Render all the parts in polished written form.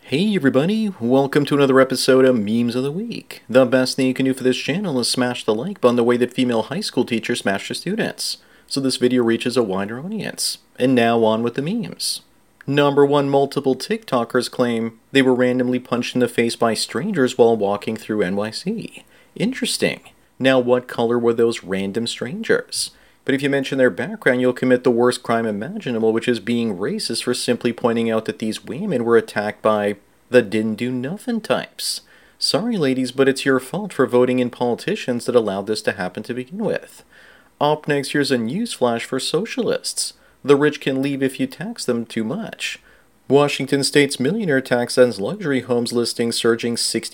Hey everybody, welcome to another episode of Memes of the Week. The best thing you can do for this channel is smash the like button the way that female high school teachers smash their students, so this video reaches a wider audience. And now on with the memes. Number 1, multiple TikTokers claim they were randomly punched in the face by strangers while walking through NYC. Interesting. Now what color were those random strangers? But if you mention their background, you'll commit the worst crime imaginable, which is being racist for simply pointing out that these women were attacked by the didn't-do-nothing types. Sorry, ladies, but it's your fault for voting in politicians that allowed this to happen to begin with. Up next, here's a newsflash for socialists. The rich can leave if you tax them too much. Washington State's millionaire tax ends luxury homes listings surging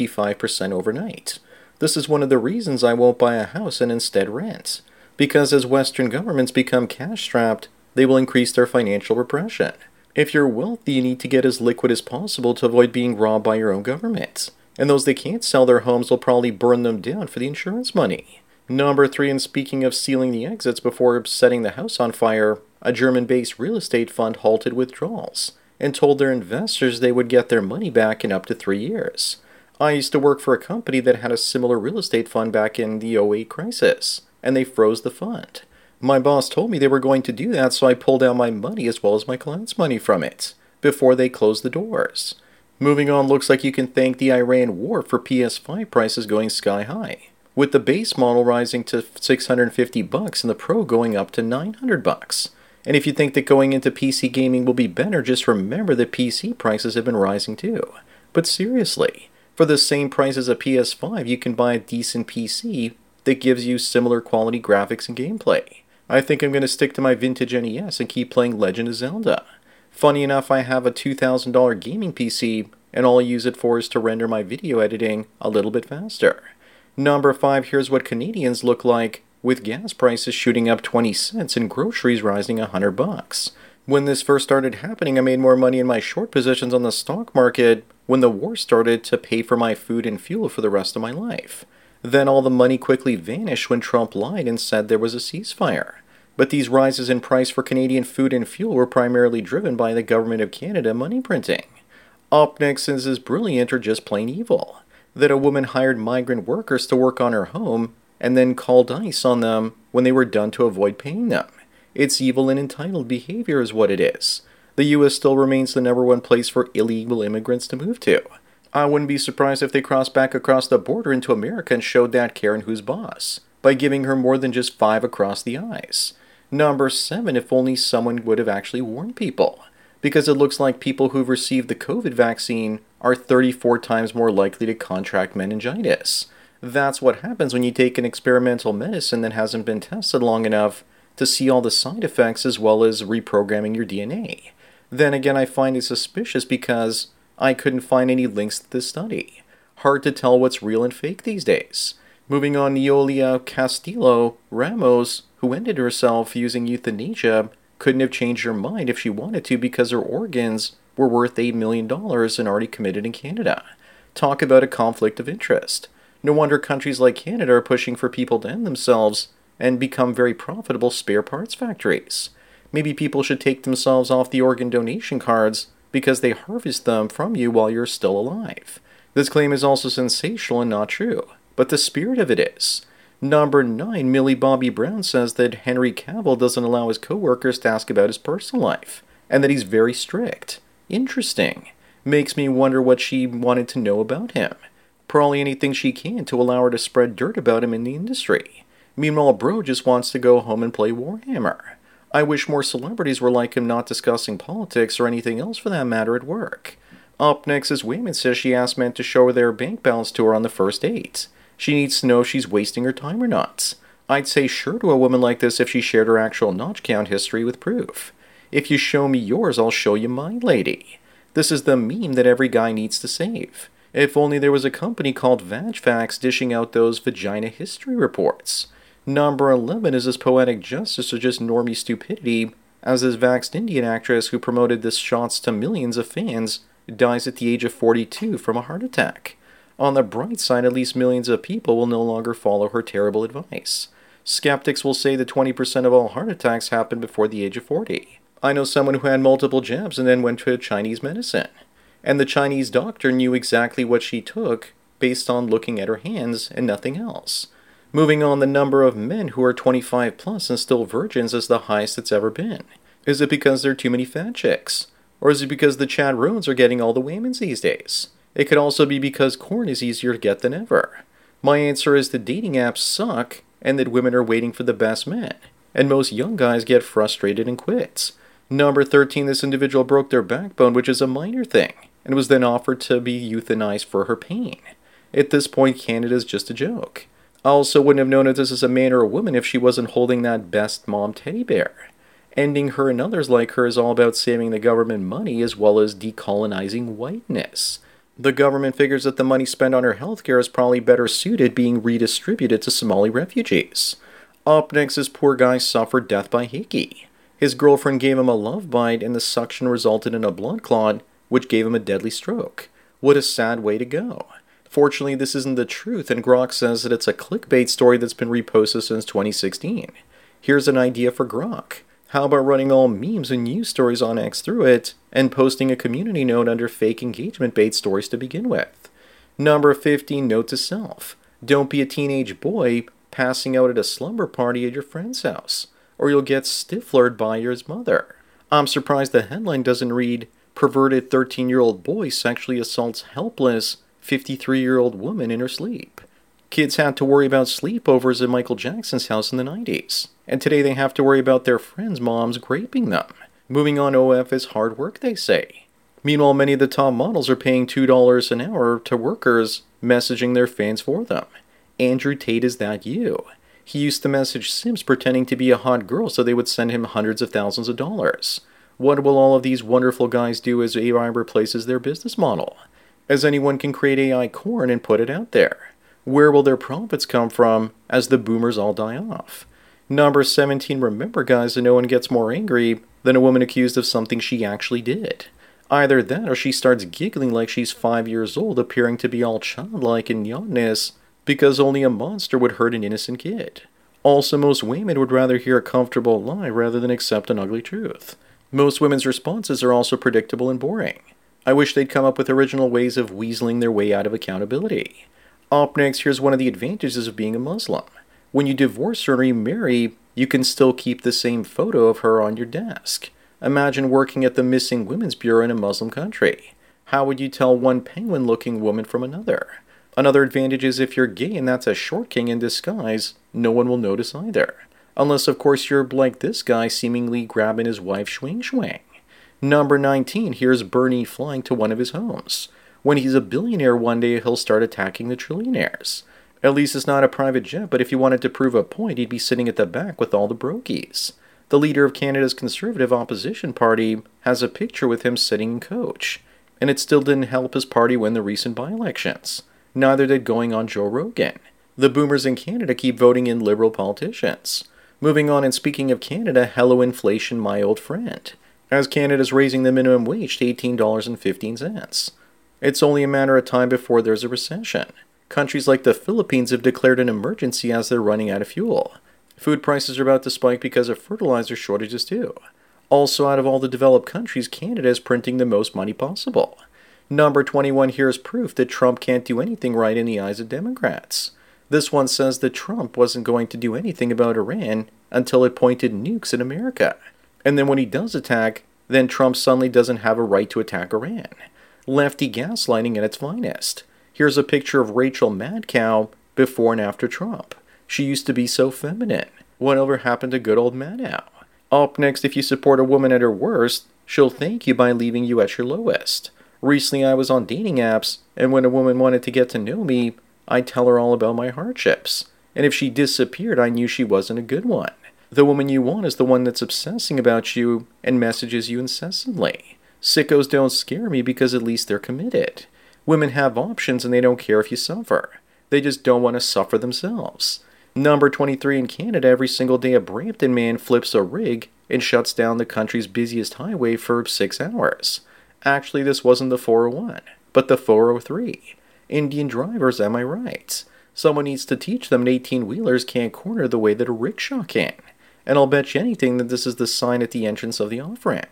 65% overnight. This is one of the reasons I won't buy a house and instead rent. Because as Western governments become cash-strapped, they will increase their financial repression. If you're wealthy, you need to get as liquid as possible to avoid being robbed by your own government. And those that can't sell their homes will probably burn them down for the insurance money. Number 3, and speaking of sealing the exits before setting the house on fire, a German-based real estate fund halted withdrawals and told their investors they would get their money back in up to 3 years. I used to work for a company that had a similar real estate fund back in the '08 crisis, and they froze the fund. My boss told me they were going to do that, so I pulled out my money as well as my client's money from it, before they closed the doors. Moving on, looks like you can thank the Iran war for PS5 prices going sky high, with the base model rising to $650 and the Pro going up to $900. And if you think that going into PC gaming will be better, just remember that PC prices have been rising too. But seriously, for the same price as a PS5, you can buy a decent PC that gives you similar quality graphics and gameplay. I think I'm going to stick to my vintage NES and keep playing Legend of Zelda. Funny enough, I have a $2,000 gaming PC, and all I use it for is to render my video editing a little bit faster. Number 5, here's what Canadians look like with gas prices shooting up 20 cents and groceries rising $100. When this first started happening, I made more money in my short positions on the stock market when the war started to pay for my food and fuel for the rest of my life. Then all the money quickly vanished when Trump lied and said there was a ceasefire. But these rises in price for Canadian food and fuel were primarily driven by the Government of Canada money printing. Up next is this brilliant or just plain evil, that a woman hired migrant workers to work on her home and then called ICE on them when they were done to avoid paying them. It's evil and entitled behavior is what it is. The U.S. still remains the #1 place for illegal immigrants to move to. I wouldn't be surprised if they crossed back across the border into America and showed that Karen who's boss, by giving her more than just 5 across the eyes. Number 7, if only someone would have actually warned people. Because it looks like people who've received the COVID vaccine are 34 times more likely to contract meningitis. That's what happens when you take an experimental medicine that hasn't been tested long enough to see all the side effects as well as reprogramming your DNA. Then again, I find it suspicious because I couldn't find any links to this study. Hard to tell what's real and fake these days. Moving on, Neolia Castillo Ramos, who ended herself using euthanasia, couldn't have changed her mind if she wanted to because her organs were worth $8 million and already committed in Canada. Talk about a conflict of interest. No wonder countries like Canada are pushing for people to end themselves and become very profitable spare parts factories. Maybe people should take themselves off the organ donation cards because they harvest them from you while you're still alive. This claim is also sensational and not true, but the spirit of it is. Number 9, Millie Bobby Brown says that Henry Cavill doesn't allow his co-workers to ask about his personal life, and that he's very strict. Interesting. Makes me wonder what she wanted to know about him. Probably anything she can to allow her to spread dirt about him in the industry. Meanwhile, Bro just wants to go home and play Warhammer. I wish more celebrities were like him, not discussing politics or anything else for that matter at work. Up next is Wayman says she asked men to show her their bank balance to her on the first date. She needs to know if she's wasting her time or not. I'd say sure to a woman like this if she shared her actual notch count history with proof. If you show me yours, I'll show you mine, lady. This is the meme that every guy needs to save. If only there was a company called VagFacts dishing out those vagina history reports. Number 11 is this poetic justice or just normie stupidity, as this vaxxed Indian actress who promoted this shots to millions of fans dies at the age of 42 from a heart attack. On the bright side, at least millions of people will no longer follow her terrible advice. Skeptics will say that 20% of all heart attacks happen before the age of 40. I know someone who had multiple jabs and then went to Chinese medicine. And the Chinese doctor knew exactly what she took based on looking at her hands and nothing else. Moving on, the number of men who are 25 plus and still virgins is the highest it's ever been. Is it because there are too many fat chicks? Or is it because the Chad Roans are getting all the women's these days? It could also be because corn is easier to get than ever. My answer is that dating apps suck and that women are waiting for the best men. And most young guys get frustrated and quit. Number 13, this individual broke their backbone, which is a minor thing, and was then offered to be euthanized for her pain. At this point, Canada is just a joke. I also wouldn't have known if this is a man or a woman if she wasn't holding that best mom teddy bear. Ending her and others like her is all about saving the government money as well as decolonizing whiteness. The government figures that the money spent on her healthcare is probably better suited being redistributed to Somali refugees. Up next, this poor guy suffered death by hickey. His girlfriend gave him a love bite and the suction resulted in a blood clot, which gave him a deadly stroke. What a sad way to go. Fortunately, this isn't the truth, and Grok says that it's a clickbait story that's been reposted since 2016. Here's an idea for Grok. How about running all memes and news stories on X through it, and posting a community note under fake engagement bait stories to begin with? Number 15, note to self. Don't be a teenage boy passing out at a slumber party at your friend's house, or you'll get stiflered by your mother. I'm surprised the headline doesn't read, perverted 13-year-old boy sexually assaults helpless 53-year-old woman in her sleep. Kids had to worry about sleepovers at Michael Jackson's house in the 90s, and today they have to worry about their friends' moms raping them. Moving on, OF is hard work, they say. Meanwhile, many of the top models are paying $2 an hour to workers, messaging their fans for them. Andrew Tate, is that you? He used to message simps pretending to be a hot girl so they would send him hundreds of thousands of dollars. What will all of these wonderful guys do as AI replaces their business model? As anyone can create AI corn and put it out there. Where will their profits come from as the boomers all die off? Number 17, remember guys, that no one gets more angry than a woman accused of something she actually did. Either that or she starts giggling like she's 5 years old, appearing to be all childlike and yawnness because only a monster would hurt an innocent kid. Also, most women would rather hear a comfortable lie rather than accept an ugly truth. Most women's responses are also predictable and boring. I wish they'd come up with original ways of weaseling their way out of accountability. Up next, here's one of the advantages of being a Muslim. When you divorce or remarry, you can still keep the same photo of her on your desk. Imagine working at the Missing Women's Bureau in a Muslim country. How would you tell one penguin-looking woman from another? Another advantage is if you're gay and that's a short king in disguise, no one will notice either. Unless, of course, you're like this guy seemingly grabbing his wife swing. Number 19, here's Bernie flying to one of his homes. When he's a billionaire one day, he'll start attacking the trillionaires. At least it's not a private jet, but if he wanted to prove a point, he'd be sitting at the back with all the brokies. The leader of Canada's Conservative Opposition Party has a picture with him sitting in coach. And it still didn't help his party win the recent by-elections. Neither did going on Joe Rogan. The boomers in Canada keep voting in Liberal politicians. Moving on, and speaking of Canada, hello inflation, my old friend. As Canada's raising the minimum wage to $18.15. It's only a matter of time before there's a recession. Countries like the Philippines have declared an emergency as they're running out of fuel. Food prices are about to spike because of fertilizer shortages too. Also, out of all the developed countries, Canada is printing the most money possible. Number 21, here's proof that Trump can't do anything right in the eyes of Democrats. This one says that Trump wasn't going to do anything about Iran until it pointed nukes at America. And then when he does attack, then Trump suddenly doesn't have a right to attack Iran. Lefty gaslighting at its finest. Here's a picture of Rachel Madcow before and after Trump. She used to be so feminine. Whatever happened to good old Madcow? Up next, if you support a woman at her worst, she'll thank you by leaving you at your lowest. Recently I was on dating apps, and when a woman wanted to get to know me, I'd tell her all about my hardships. And if she disappeared, I knew she wasn't a good one. The woman you want is the one that's obsessing about you and messages you incessantly. Sickos don't scare me because at least they're committed. Women have options and they don't care if you suffer. They just don't want to suffer themselves. Number 23, in Canada, every single day a Brampton man flips a rig and shuts down the country's busiest highway for 6 hours. Actually, this wasn't the 401, but the 403. Indian drivers, am I right? Someone needs to teach them that 18-wheelers can't corner the way that a rickshaw can. And I'll bet you anything that this is the sign at the entrance of the off-ramp.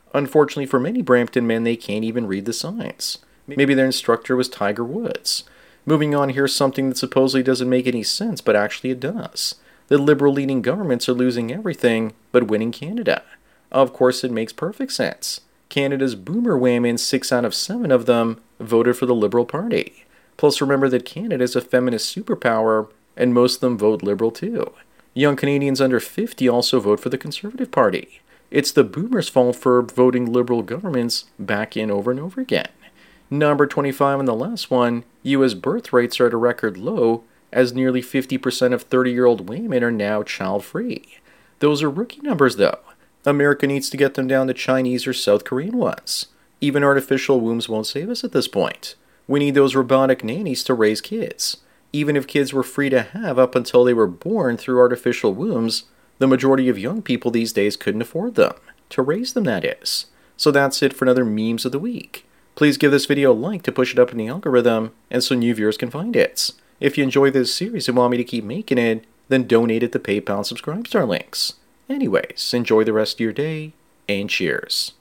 Unfortunately for many Brampton men, they can't even read the signs. Maybe their instructor was Tiger Woods. Moving on, here's something that supposedly doesn't make any sense, but actually it does. The Liberal-leaning governments are losing everything, but winning Canada. Of course, it makes perfect sense. Canada's boomer women, 6 out of 7 of them, voted for the Liberal Party. Plus, remember that Canada is a feminist superpower, and most of them vote Liberal too. Young Canadians under 50 also vote for the Conservative Party. It's the boomers' fault for voting Liberal governments back in over and over again. Number 25 and the last one, U.S. birth rates are at a record low, as nearly 50% of 30-year-old women are now child-free. Those are rookie numbers, though. America needs to get them down to Chinese or South Korean ones. Even artificial wombs won't save us at this point. We need those robotic nannies to raise kids. Even if kids were free to have up until they were born through artificial wombs, the majority of young people these days couldn't afford them. To raise them, that is. So that's it for another Memes of the Week. Please give this video a like to push it up in the algorithm, and so new viewers can find it. If you enjoy this series and want me to keep making it, then donate at the PayPal and Subscribestar links. Anyways, enjoy the rest of your day, and cheers.